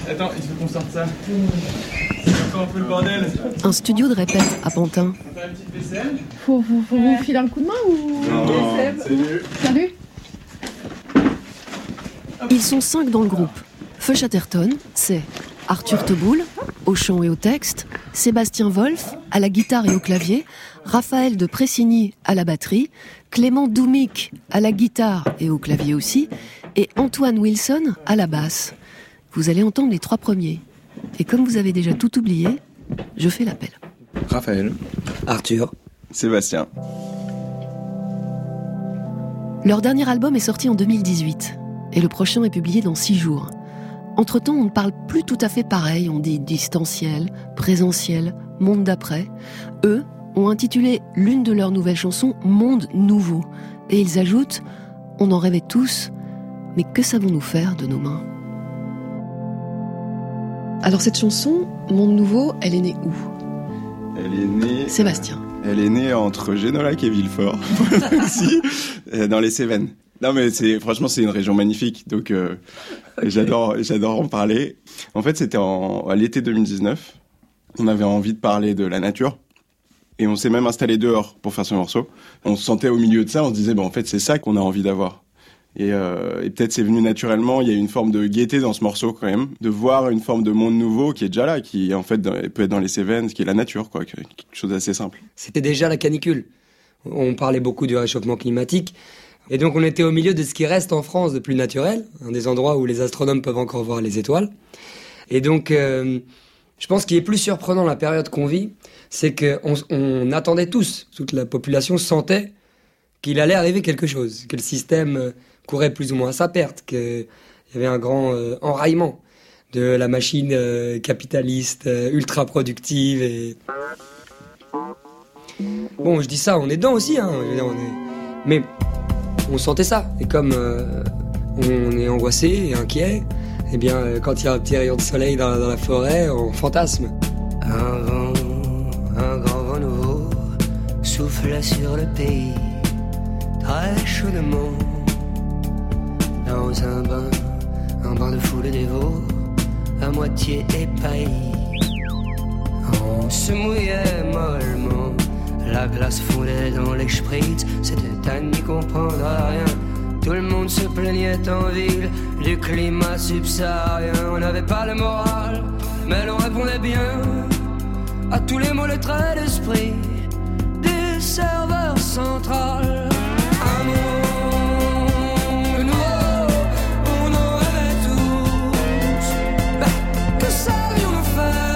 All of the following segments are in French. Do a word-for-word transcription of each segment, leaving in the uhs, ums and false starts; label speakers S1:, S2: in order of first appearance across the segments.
S1: Attends, il faut qu'on sorte ça. C'est encore un peu le bordel.
S2: Un studio de répète à Pantin.
S1: On va faire une petite vaisselle.
S3: Faut, faut, faut vous filer un coup de main ou...
S1: Non, non,
S3: salut. Salut.
S2: Ils sont cinq dans le groupe. Feu Chatterton, c'est Arthur Teboul, au chant et au texte, Sébastien Wolf, à la guitare et au clavier, Raphaël de Pressigny à la batterie, Clément Doumic à la guitare et au clavier aussi, et Antoine Wilson à la basse. Vous allez entendre les trois premiers. Et comme vous avez déjà tout oublié, je fais l'appel.
S4: Raphaël.
S5: Arthur.
S4: Sébastien.
S2: Leur dernier album est sorti en deux mille dix-huit, et le prochain est publié dans six jours. Entre-temps, on ne parle plus tout à fait pareil, on dit distanciel, présentiel, monde d'après. Eux ont intitulé l'une de leurs nouvelles chansons « Monde nouveau ». Et ils ajoutent « On en rêvait tous, mais que savons-nous faire de nos mains ?» Alors cette chanson, « Monde nouveau », elle est née où ?
S4: Elle est née...
S2: Sébastien.
S4: Elle est née entre Génolac et Villefort, aussi, dans les Cévennes. Non mais c'est franchement c'est une région magnifique, donc euh, okay. j'adore j'adore en parler. En fait c'était en, à l'été deux mille dix-neuf, on avait envie de parler de la nature et on s'est même installé dehors pour faire ce morceau. On se sentait au milieu de ça, on se disait bon en fait c'est ça qu'on a envie d'avoir. Et, euh, et peut-être c'est venu naturellement, il y a une forme de gaieté dans ce morceau quand même, de voir une forme de monde nouveau qui est déjà là, qui en fait peut être dans les Cévennes, qui est la nature quoi, quelque chose d'assez simple.
S5: C'était déjà la canicule. On parlait beaucoup du réchauffement climatique. Et donc on était au milieu de ce qui reste en France de plus naturel, un des endroits où les astronomes peuvent encore voir les étoiles. Et donc euh, je pense qu'il est plus surprenant la période qu'on vit, c'est qu'on on attendait tous, toute la population sentait qu'il allait arriver quelque chose, que le système courait plus ou moins à sa perte, qu'il y avait un grand euh, enraillement de la machine euh, capitaliste, euh, ultra productive. Et... Bon, je dis ça, on est dedans aussi, hein, je veux dire, on est... mais... on sentait ça, et comme euh, on est angoissé et inquiet, eh bien euh, quand il y a un petit rayon de soleil dans, dans la forêt, on fantasme.
S6: Un vent, un grand vent nouveau souffle sur le pays, très chaudement. Dans un bain, un bain de foule dévot, à moitié épaillis. On se mouillait mollement. La glace fondait dans les spritz, c'était à n'y comprendre à rien. Tout le monde se plaignait en ville du climat subsaharien. On n'avait pas le moral, mais l'on répondait bien à tous les mots, les traits d'esprit du serveur central. Un monde nouveau, on en rêvait tous. Ben, que savions-nous faire?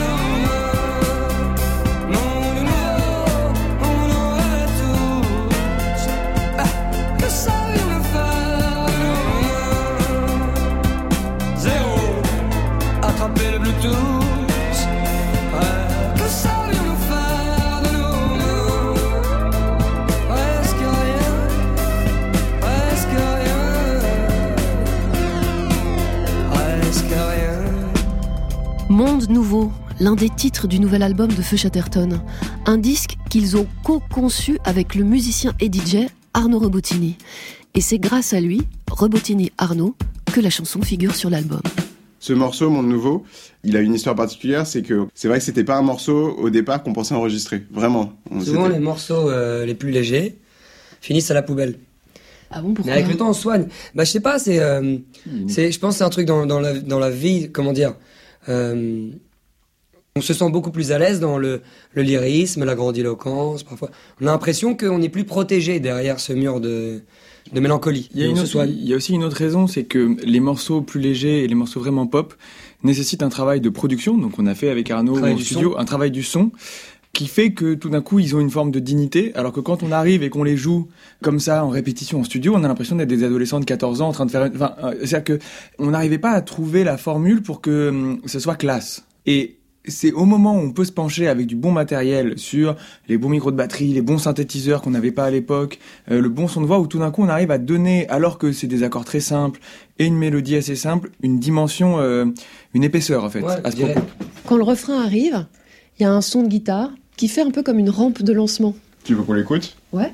S2: Monde nouveau, l'un des titres du nouvel album de Feu Chatterton. Un disque qu'ils ont co-conçu avec le musicien et D J Arnaud Robotini. Et c'est grâce à lui, Robotini Arnaud, que la chanson figure sur l'album.
S4: Ce morceau, Monde nouveau, il a une histoire particulière, c'est que c'est vrai que c'était pas un morceau au départ qu'on pensait enregistrer, vraiment. On
S5: Souvent
S4: c'était...
S5: les morceaux euh, les plus légers finissent à la poubelle.
S2: Ah bon, pourquoi ?
S5: Mais avec le temps on soigne. Bah je sais pas, c'est, euh, mmh. c'est, je pense que c'est un truc dans, dans, la, dans la vie, comment dire, euh, on se sent beaucoup plus à l'aise dans le, le lyrisme, la grandiloquence, parfois. On a l'impression qu'on est plus protégé derrière ce mur de... de mélancolie.
S1: Il y, a une autre, il y a aussi une autre raison, c'est que les morceaux plus légers et les morceaux vraiment pop nécessitent un travail de production, donc on a fait avec Arnaud au studio son. un travail du son, qui fait que tout d'un coup ils ont une forme de dignité, alors que quand on arrive et qu'on les joue comme ça en répétition en studio, on a l'impression d'être des adolescents de quatorze ans en train de faire... Enfin, c'est-à-dire que on n'arrivait pas à trouver la formule pour que hum, ce soit classe. Et c'est au moment où on peut se pencher avec du bon matériel sur les bons micros de batterie, les bons synthétiseurs qu'on n'avait pas à l'époque, euh, le bon son de voix, où tout d'un coup on arrive à donner, alors que c'est des accords très simples et une mélodie assez simple, une dimension, euh, une épaisseur en fait,
S5: ouais,
S1: à ce propos.
S2: Quand le refrain arrive, il y a un son de guitare qui fait un peu comme une rampe de lancement.
S4: Tu veux qu'on l'écoute ?
S2: Ouais.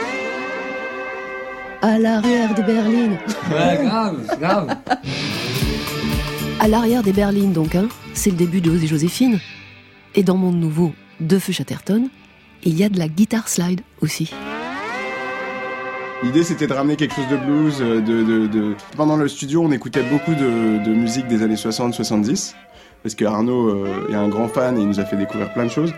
S2: À l'arrière de Berlin.
S5: Ouais, grave, grave.
S2: À l'arrière des berlines donc, hein, c'est le début de Os et Joséphine. Et dans Monde Nouveau de Feu Chatterton, il y a de la guitare slide aussi.
S4: L'idée, c'était de ramener quelque chose de blues. De, de, de... Pendant le studio, on écoutait beaucoup de, de musique des années soixante soixante-dix, parce que Arnaud euh, est un grand fan et il nous a fait découvrir plein de choses.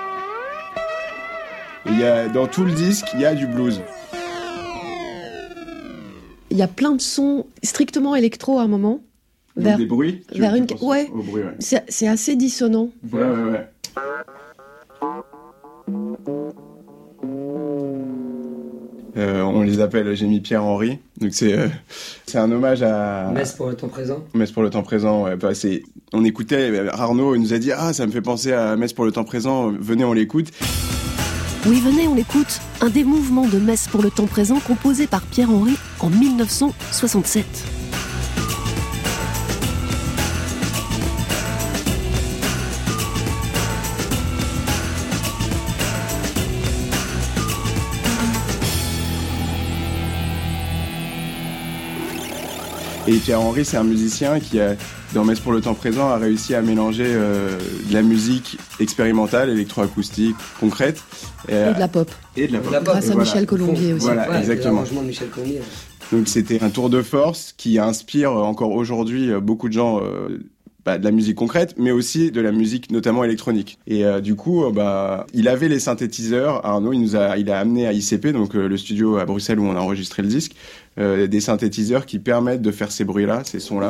S4: Et il y a, dans tout le disque, il y a du blues.
S2: Il y a plein de sons strictement électro à un moment.
S4: Vers, des bruits
S2: vers une... Ouais,
S4: au bruit, ouais.
S2: C'est, c'est assez dissonant.
S4: Ouais, ouais, ouais. Euh, on les appelle, j'ai mis Pierre-Henri. Donc c'est, euh, c'est un hommage à...
S5: Messe pour le temps présent.
S4: Messe pour le temps présent, ouais. Bah, c'est... On écoutait, Arnaud il nous a dit « Ah, ça me fait penser à Messe pour le temps présent, venez, on l'écoute ».
S2: Oui, venez, on l'écoute. Un des mouvements de Messe pour le temps présent composé par Pierre-Henri en dix-neuf cent soixante-sept.
S4: Et Pierre-Henri, c'est un musicien qui, a, dans Messe pour le temps présent, a réussi à mélanger euh, de la musique expérimentale, électroacoustique, concrète.
S2: Et, et de la pop.
S4: Et de la pop.
S2: La pop. Grâce à
S4: voilà.
S2: Michel Colombier aussi.
S4: Voilà,
S5: ouais,
S4: exactement.
S5: De Michel Colombier.
S4: Donc c'était un tour de force qui inspire encore aujourd'hui beaucoup de gens euh, bah, de la musique concrète, mais aussi de la musique notamment électronique. Et euh, du coup, euh, bah, il avait les synthétiseurs. Arnaud, il nous a, il a amené à I C P, donc euh, le studio à Bruxelles où on a enregistré le disque, euh, des synthétiseurs qui permettent de faire ces bruits-là, ces sons-là.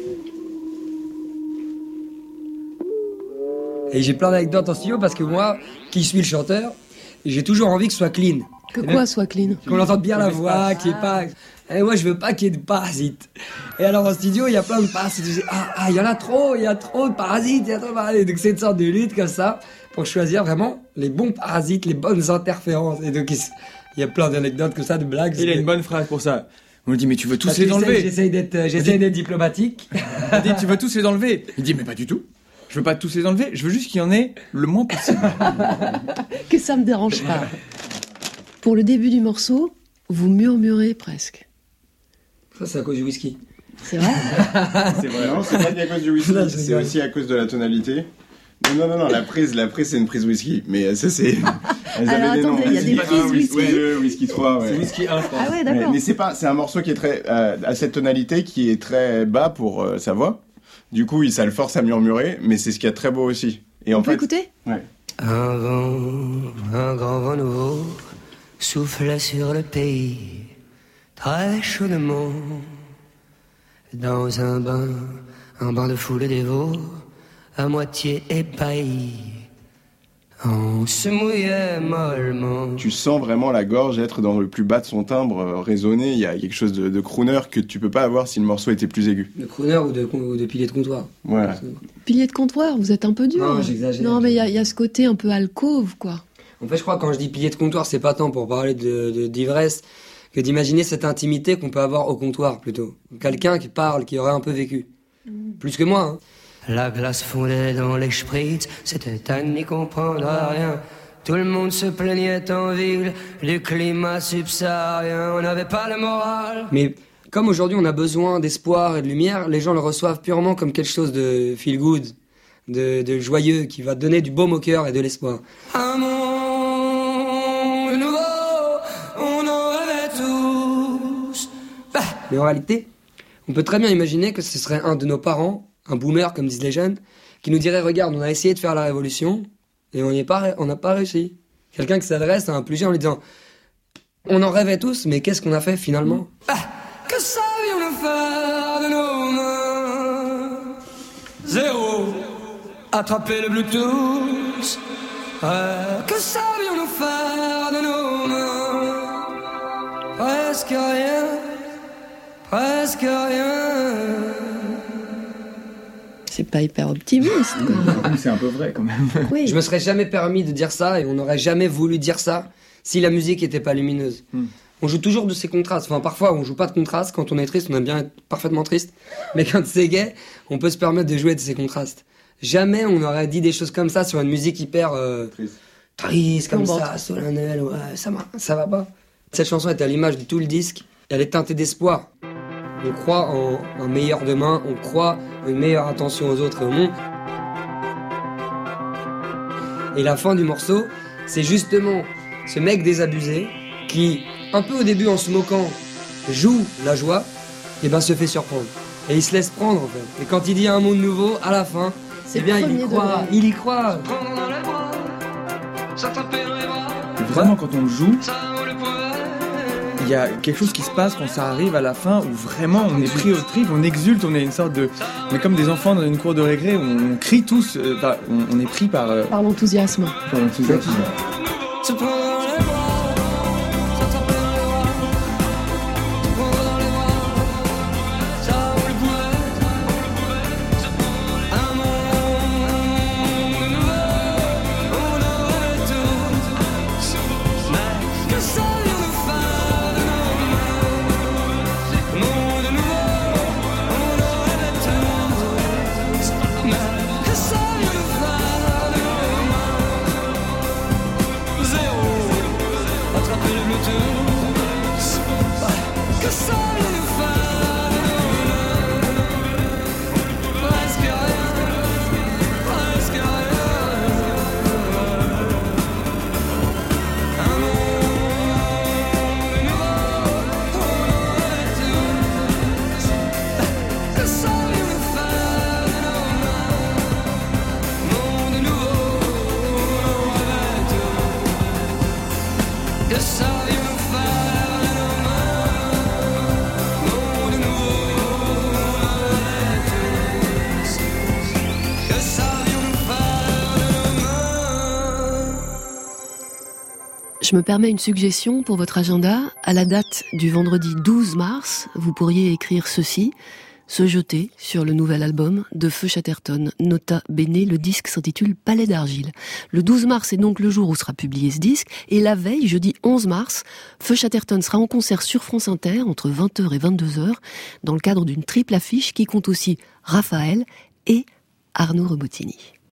S5: Et j'ai plein d'anecdotes en studio parce que moi, qui suis le chanteur, j'ai toujours envie que ce soit clean.
S2: Que quoi même, soit clean?
S5: Qu'on entende bien la voix, qu'il n'y ait pas... Et moi, je veux pas qu'il y ait de parasites. Et alors, en studio, il y a plein de parasites. Je dis, ah, ah, il y en a trop, il y a trop de parasites, il y a trop de parasites. Donc, c'est une sorte de lutte comme ça pour choisir vraiment les bons parasites, les bonnes interférences. Et donc, il y a plein d'anecdotes comme ça, de blagues.
S1: Il a une bonne phrase pour ça. On lui dit, mais tu veux tous Parce les enlever.
S5: J'essaye d'être, euh, j'essaye d'être diplomatique.
S1: Il dit, tu veux tous les enlever. Il dit, mais pas du tout. Je veux pas tous les enlever, je veux juste qu'il y en ait le moins possible.
S2: Que ça me dérange pas. Pour le début du morceau, vous murmurez presque.
S5: Ça, c'est à cause du whisky.
S2: C'est vrai?
S4: C'est vrai. Non, c'est pas à cause du whisky, non, c'est aussi à cause de la tonalité. Non, non, non, non, la prise, la prise, c'est une prise whisky. Mais ça, c'est... Elles
S2: Alors,
S4: avaient
S2: attendez, il y a des prises whisky.
S4: Whisky deux, whisky trois, ouais.
S1: C'est whisky un, je pense.
S2: Ah ouais, d'accord.
S4: Ouais, mais c'est pas, c'est un morceau qui est très, euh, à cette tonalité qui est très bas pour euh, sa voix. Du coup, ça le force à murmurer, mais c'est ce qu'il y a de très beau aussi. Et
S2: On
S4: en
S2: peut
S4: fait,
S2: écouter?
S4: Ouais.
S6: Un vent, un grand vent nouveau soufflait sur le pays, très chaudement. Dans un bain, un bain de foule dévot, à moitié épahi. On se mouillait mollement.
S4: Tu sens vraiment la gorge être dans le plus bas de son timbre, euh, résonner. Il y a quelque chose de, de crooner que tu peux pas avoir si le morceau était plus aigu.
S5: De crooner ou de, ou de pilier de comptoir.
S4: Voilà.
S2: Pilier de comptoir, vous êtes un peu dur.
S5: Non, j'exagère.
S2: Non, mais il y, y a ce côté un peu alcôve, quoi.
S5: En fait, je crois que quand je dis pilier de comptoir, c'est pas tant pour parler de, de, d'ivresse que d'imaginer cette intimité qu'on peut avoir au comptoir, plutôt. Quelqu'un qui parle, qui aurait un peu vécu. Mmh. Plus que moi, hein.
S6: La glace fondait dans les spritz, c'était à n'y comprendre rien. Tout le monde se plaignait en ville du climat subsaharien, on n'avait pas le moral.
S5: Mais comme aujourd'hui on a besoin d'espoir et de lumière, les gens le reçoivent purement comme quelque chose de feel good, de, de joyeux, qui va donner du baume au cœur et de l'espoir.
S6: Un monde nouveau, on en rêvait tous.
S5: Bah, mais en réalité, on peut très bien imaginer que ce serait un de nos parents, un boomer comme disent les jeunes, qui nous dirait, regarde, on a essayé de faire la révolution et on n'y est pas, on n'a pas réussi. Quelqu'un qui s'adresse à un plus jeune en lui disant, on en rêvait tous, mais qu'est-ce qu'on a fait finalement?
S6: Ah, que savions-nous faire de nos mains? Zéro, attraper le Bluetooth. Ah, que savions-nous faire de nos mains? Presque rien, presque rien.
S2: C'est pas hyper optimiste, quoi.
S1: C'est un peu vrai, quand même.
S2: Oui.
S5: Je me serais jamais permis de dire ça et on n'aurait jamais voulu dire ça si la musique était pas lumineuse. Mm. On joue toujours de ces contrastes. Enfin, parfois, on joue pas de contrastes. Quand on est triste, on aime bien être parfaitement triste. Mais quand c'est gay, on peut se permettre de jouer de ces contrastes. Jamais on aurait dit des choses comme ça sur une musique hyper euh, triste. triste, comme Tombante. Ça, solennelle. Ouais, ça, ça va pas. Cette chanson est à l'image de tout le disque. Elle est teintée d'espoir. on croit en un meilleur demain, on croit en une meilleure attention aux autres et au monde. Et la fin du morceau, c'est justement ce mec désabusé qui, un peu au début en se moquant, joue la joie, et ben se fait surprendre. Et il se laisse prendre en fait. Et quand il dit un monde nouveau, à la fin, c'est bien, il y croit, il y croit.
S1: Vraiment, quand on le joue, il y a quelque chose qui se passe quand ça arrive à la fin où vraiment on est pris au trip, on exulte, on est une sorte de, on est comme des enfants dans une cour de récré, on crie tous, euh, enfin, on, on est pris par, euh,
S2: par l'enthousiasme.
S1: par l'enthousiasme.
S2: Je me permets une suggestion pour votre agenda. À la date du vendredi douze mars, vous pourriez écrire ceci, se jeter sur le nouvel album de Feu Chatterton. Nota bene, le disque s'intitule Palais d'argile. Le douze mars est donc le jour où sera publié ce disque, et la veille, jeudi onze mars, Feu Chatterton sera en concert sur France Inter entre vingt heures et vingt-deux heures, dans le cadre d'une triple affiche qui compte aussi Raphaël et Arnaud Robotini.